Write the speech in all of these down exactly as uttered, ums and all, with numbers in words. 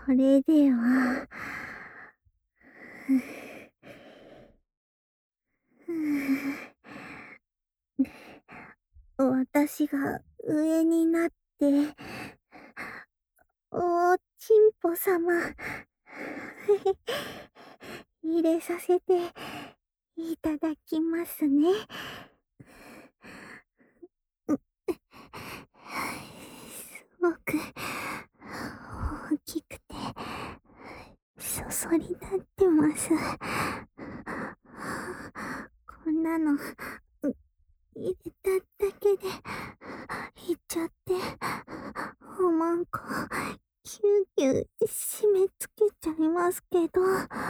それでは、ふふ私が上になって、おちんぽ様、入れさせていただきますね。すごく大きくて、そそり立ってます。こんなの、入れただけで、いっちゃって、おまんこ、ぎゅうぎゅう締め付けちゃいますけど、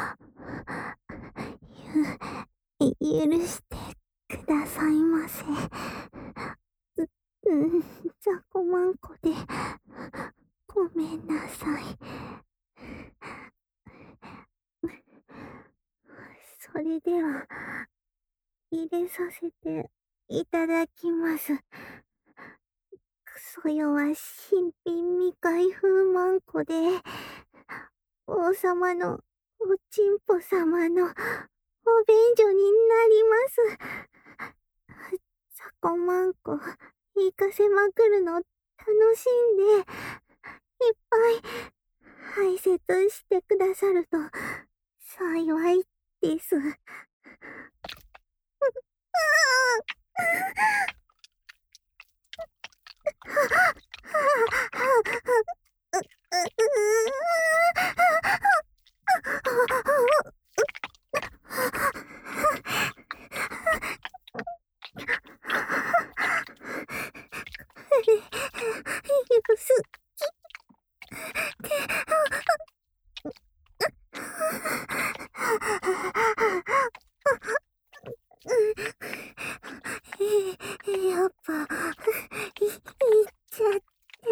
ゆ、許してくださいませ。う、うん、雑魚まんこで、ごめんなさい。それでは、入れさせていただきます。クソ弱新品未開封まんこで、王様のおちんぽ様のお便所になります。雑魚まんこ、行かせまくるの楽しんで、いっぱい排泄してくださると幸いです。やっぱ、い、いっちゃって。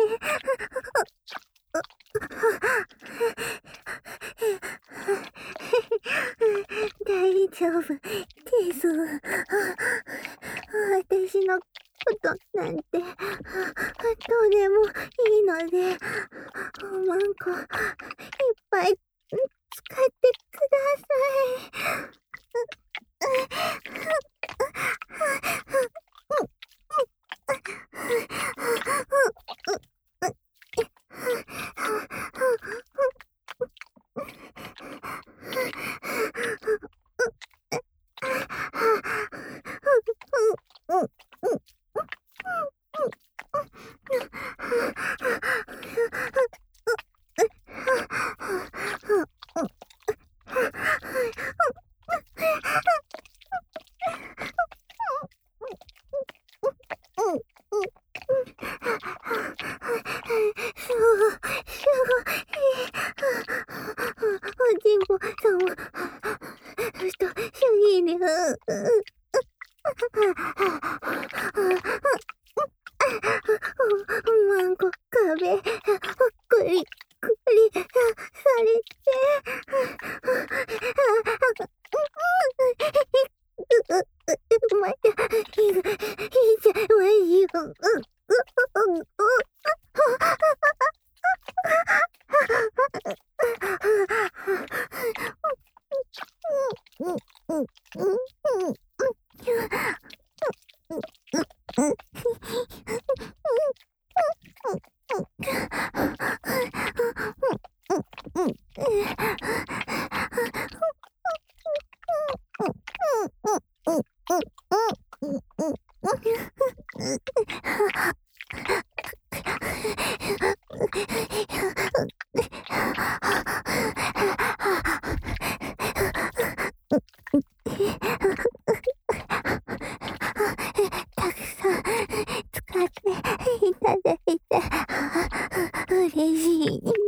大丈夫です。私のことなんて、どうでもいいので、おまんこ、いっぱい使ってください。おちんぽ様、太すぎる。おまんこ壁、くりくりされて、また、い、いちゃいますよ。たくさん使っていただいて嬉しいです。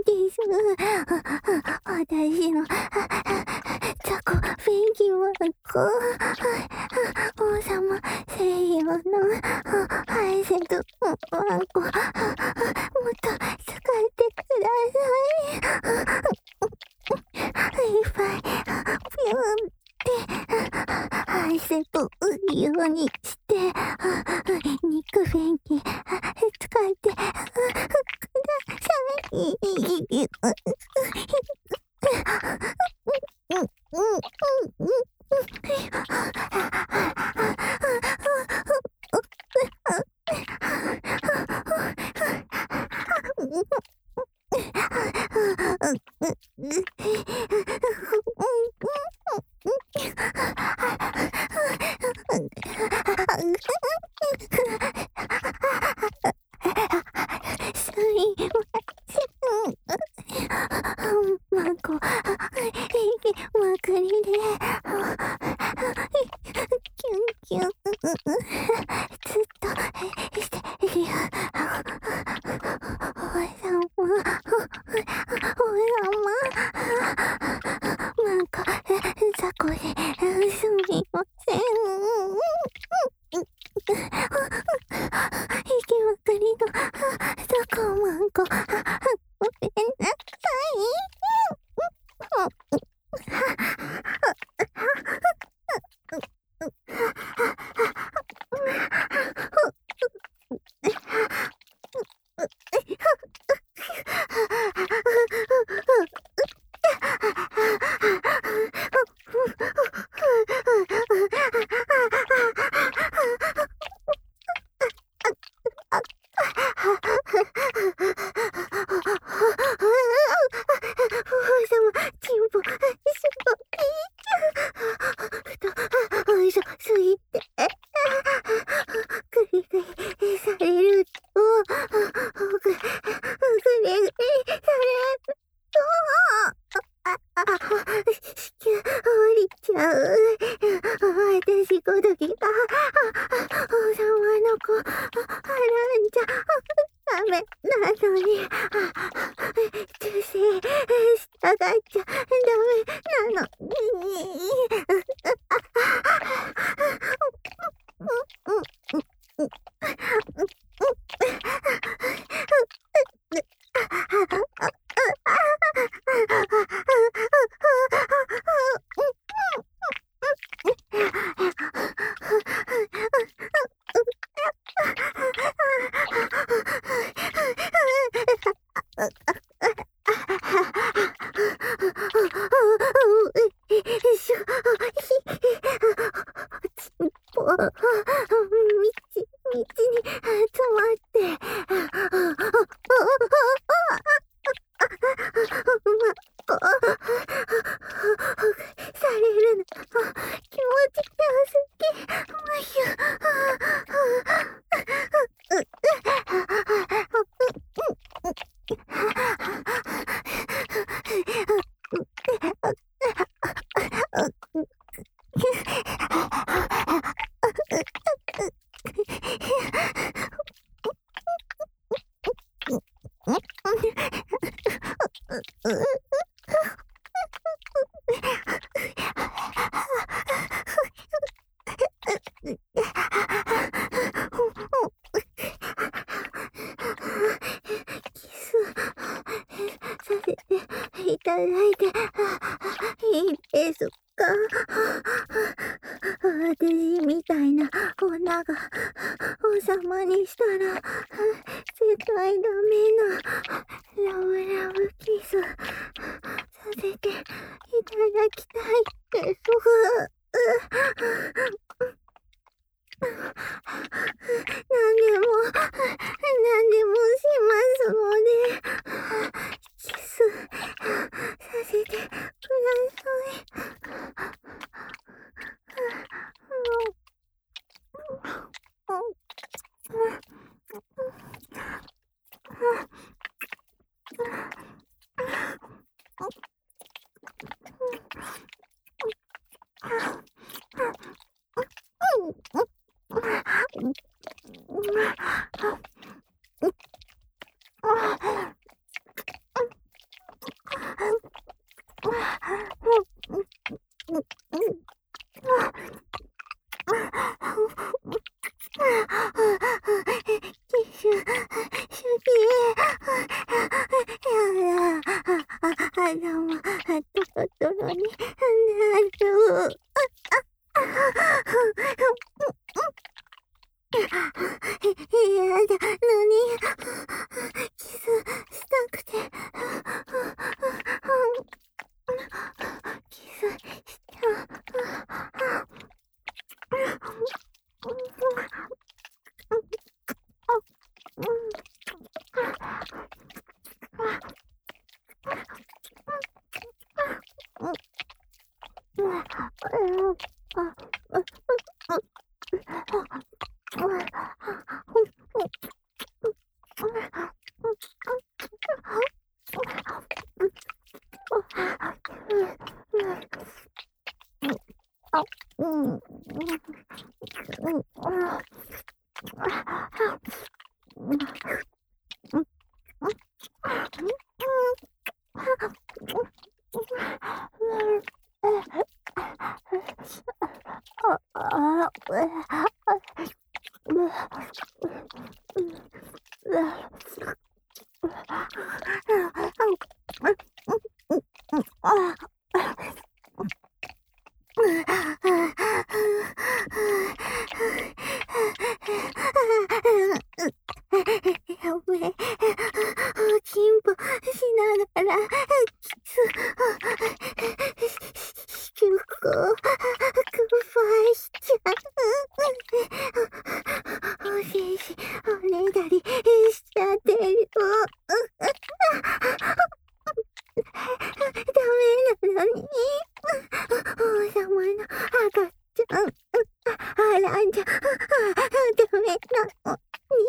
私の雑魚ペンギンワンコ、王様西洋の排泄ワンコ、もっと使ってください。いっぱいピューンって排泄ようにして肉便器使ってください。 嫌だのにキスしたくてやべえ。進歩しながら、キス、祝福、グッバイしちゃう。おせし、おねだりしちゃってる。ダメなのに。王様の赤ちゃん、あらんじゃ、ダメなのに。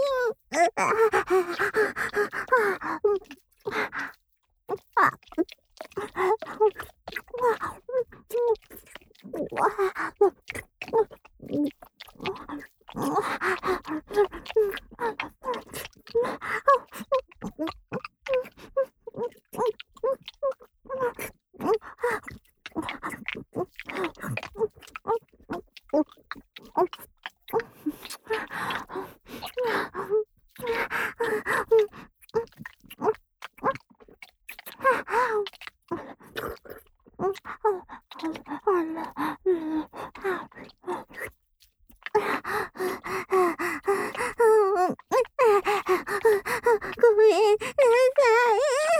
ごめんなさい。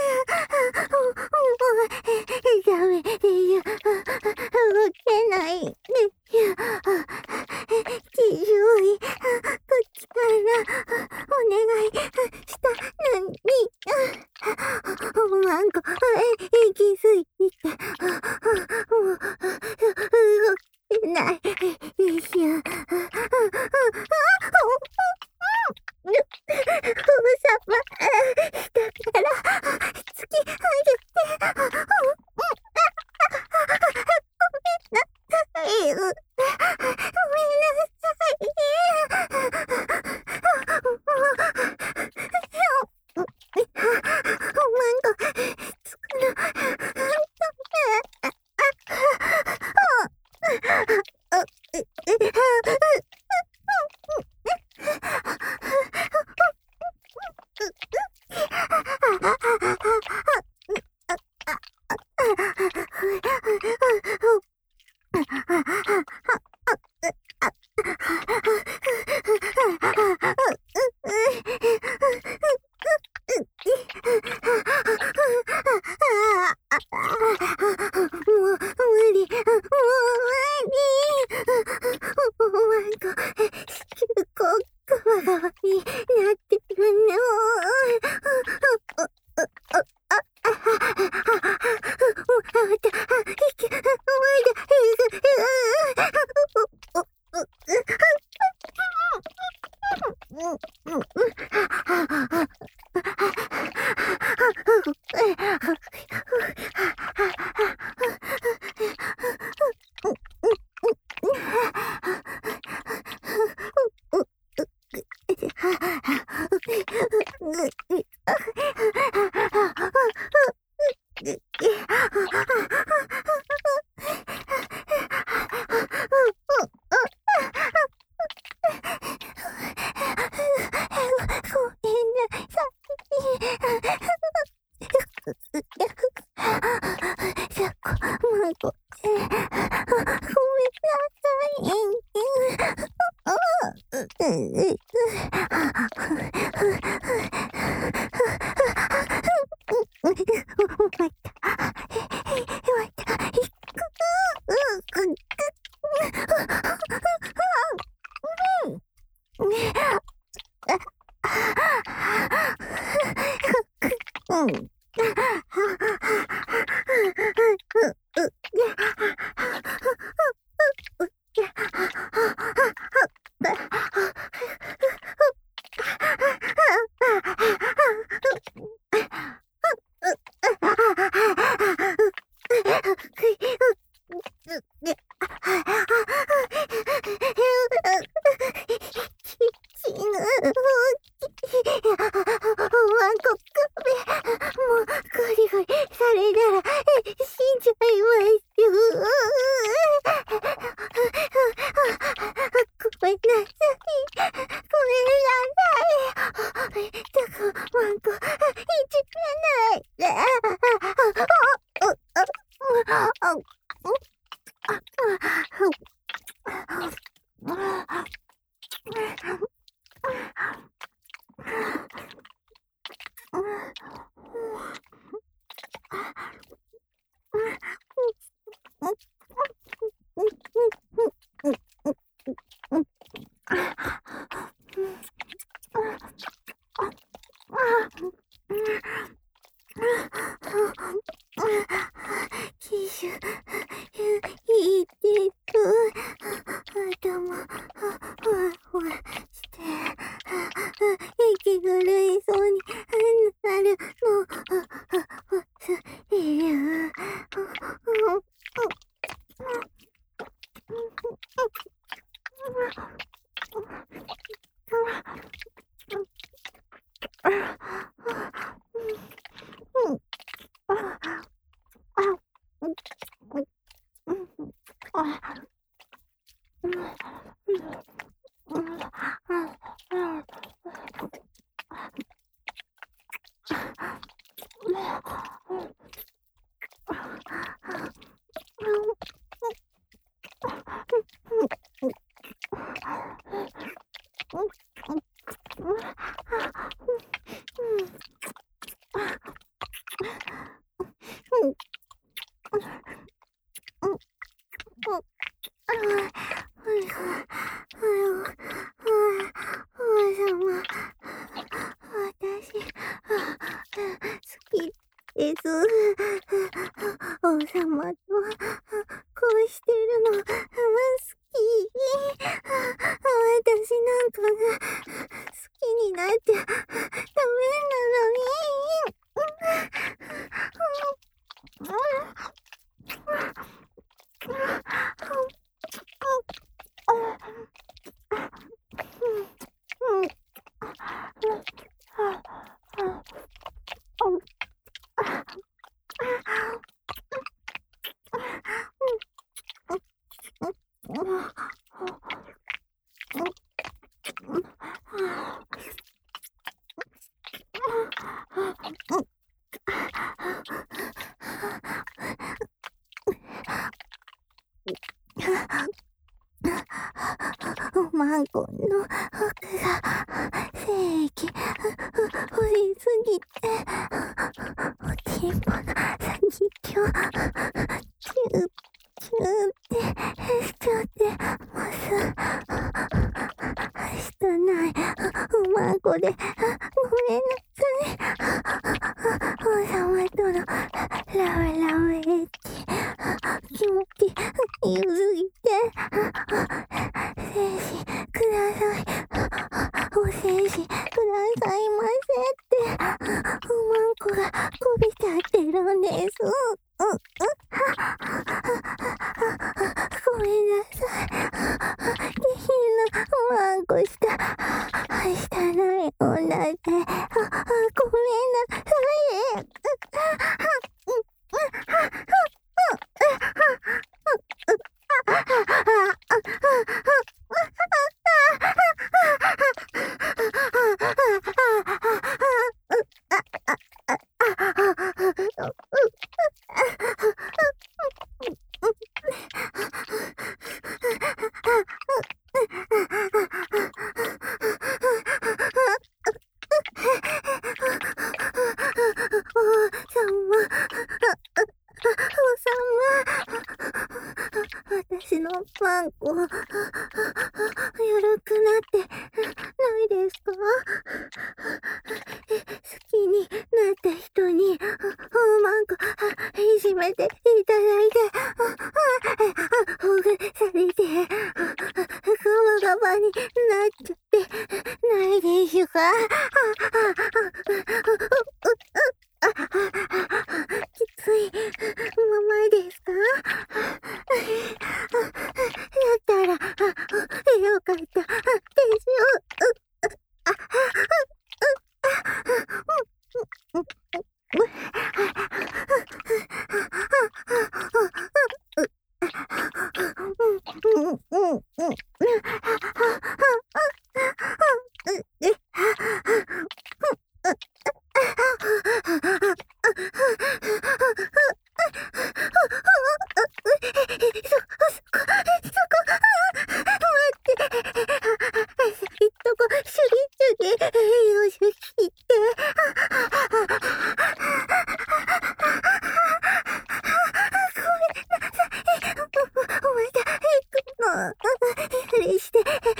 ダメでよ。動けないでよ。きじゅうい、こっちからお願いしたのに。マンコ、行き過ぎて、もう動けないでしょ。王様、だから、突き上げて、ごめんなさい。ごめんなさい。マンコ、つくの、マンコ、いじめないで。 です。王様とこうしてるの好き。私なんかが好きになっちゃダメなのに。おまんこの服が精液掘りすぎておちんぽの先っちょチューチューってしちゃってます。はしたないおまんこでごめんなさい。王様とのラブラブエッチ気持ちゆずいて精子ください。お精子くださいませっておまんこがこびちゃってるんです。うんうんごめんなさい。下品なおまんこしたはしたない女でごめんなさい。私のマンコ、緩くなってないですか？好きになった人に、マンコ、いじめていただいて、ほぐされて、ガバガバになっちゃってないでしゅか？きついままですか？だったらよかったですよ。してくださ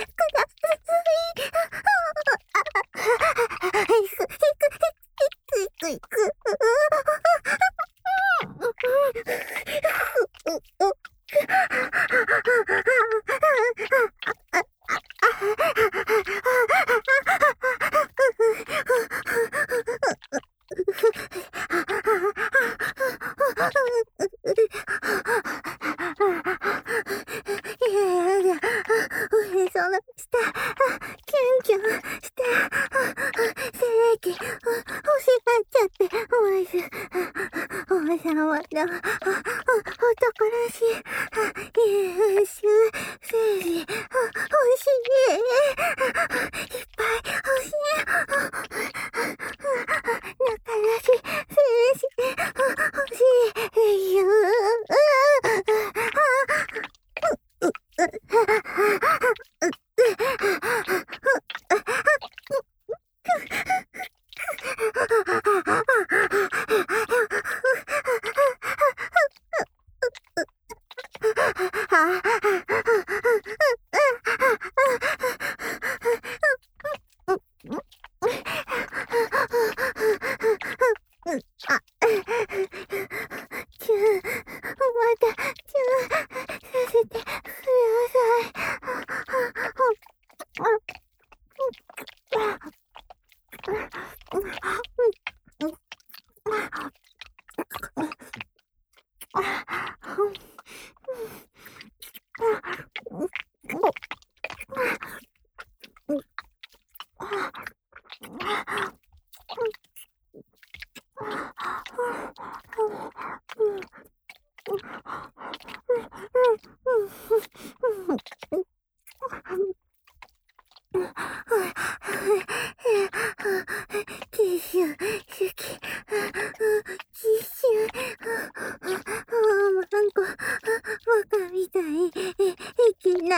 い。その下、キュンキュンして、精液、欲しがっちゃってます。王様の男らしい、優秀、精子、欲しい。いっぱい欲しい。仲良し、精子、欲しい。ゆー。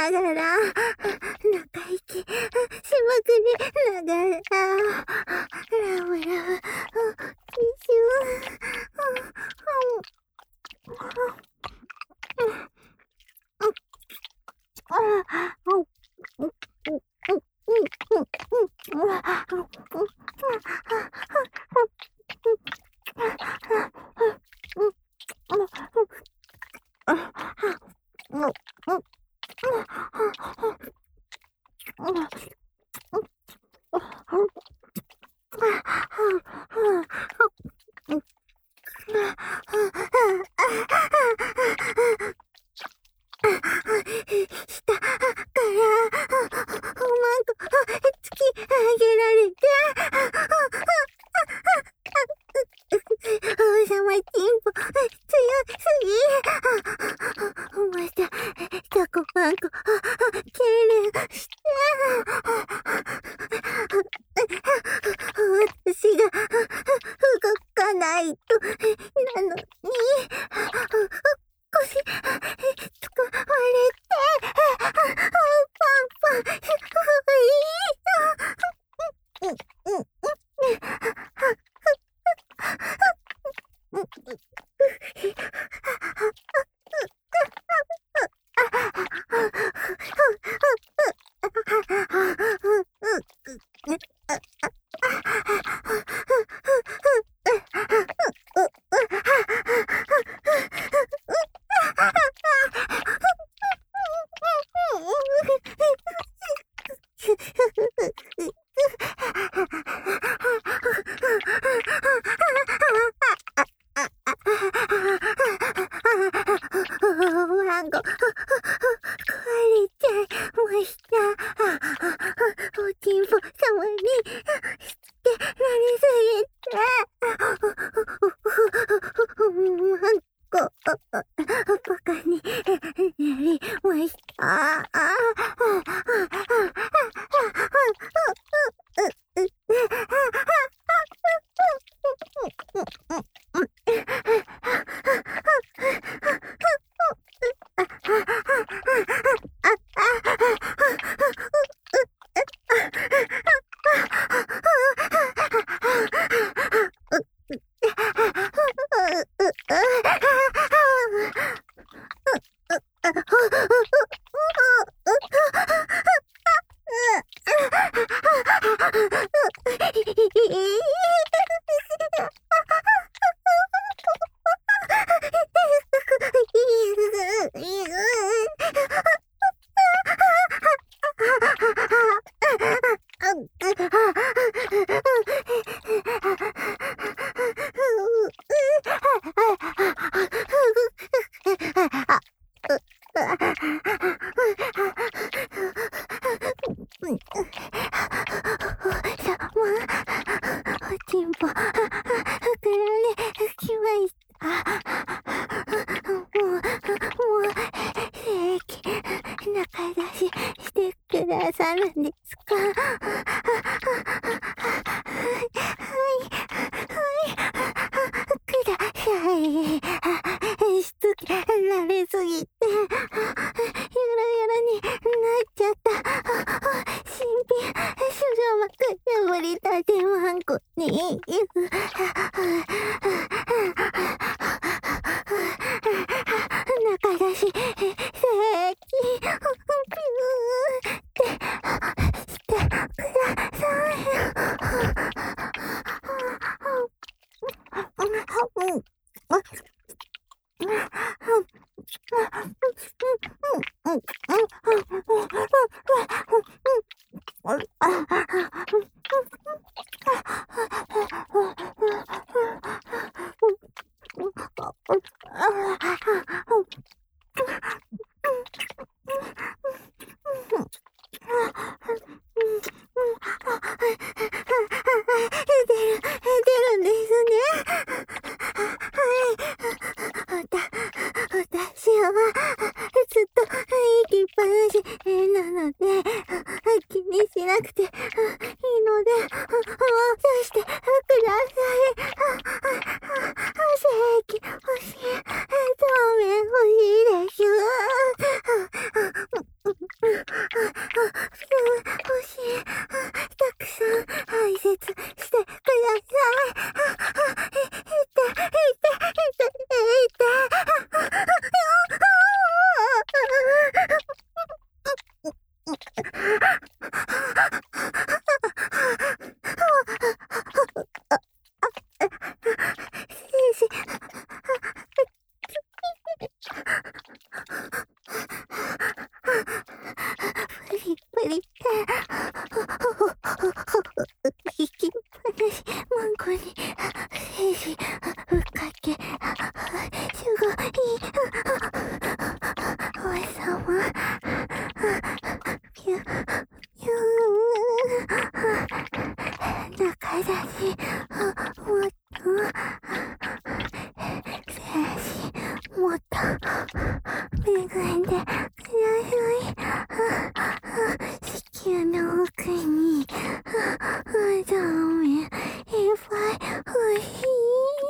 ながら、中息しまくりながら、ラブラブ、キス、下からマンコ突き上げられて、王様チンポ強すぎ、またチョコパンコ敬礼して、私が動かないとなのに腰つかまれて、パンパンワンコ壊れちゃいました。おちんぽ様にしてられすぎて、ワンコバカになりました。おちんぽ膨らんできました。もう、もう、正規仲出ししてくださるんですか？はい、はい、ください。しつけられすぎて、ゆらゆらになっちゃった。新品、少女膜破りたてワンコに。中出し、正規、ピューってしてください。私はずっと息っぱなしなので気にしなくていいので、もう出してください。正規欲しい、そうめん欲しい。 ふっかけ、すごい、王様、ぴゅ、ぴゅー、中だし、もっと、せやし、もっと、恵んでください。地球の奥に、ゾンビいっぱい欲しい。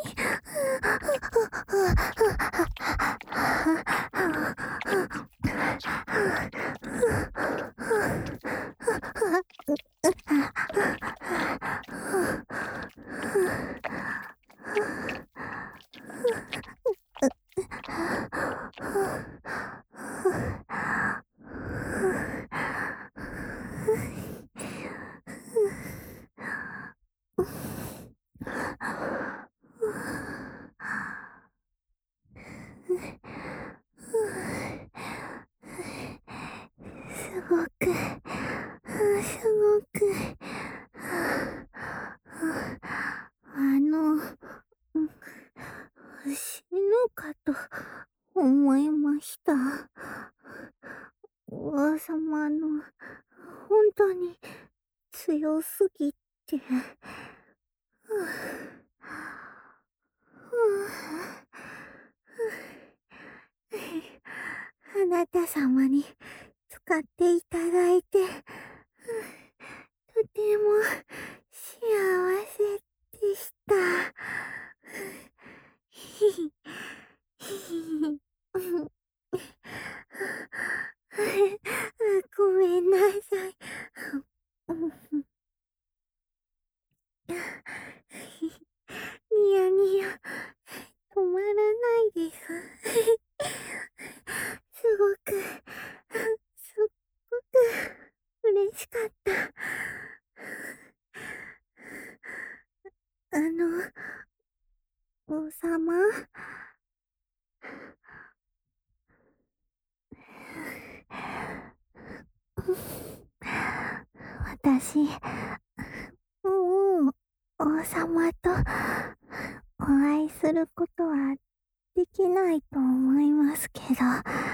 すごく、すごく、あの、死ぬかと思いました。王様の、本当に強すぎて。あなた様に使っていただいて、とても幸せでした。ひひひごめんなさい。ニヤニヤ、止まらないです。すごく、すっごく嬉しかった。あの、王様、私、もう、王様とお会いすることはできないと思いますけど、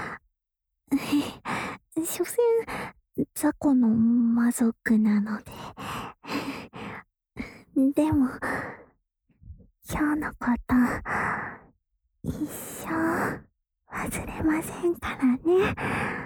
所詮、雑魚の魔族なので。でも、今日のこと、一生忘れませんからね。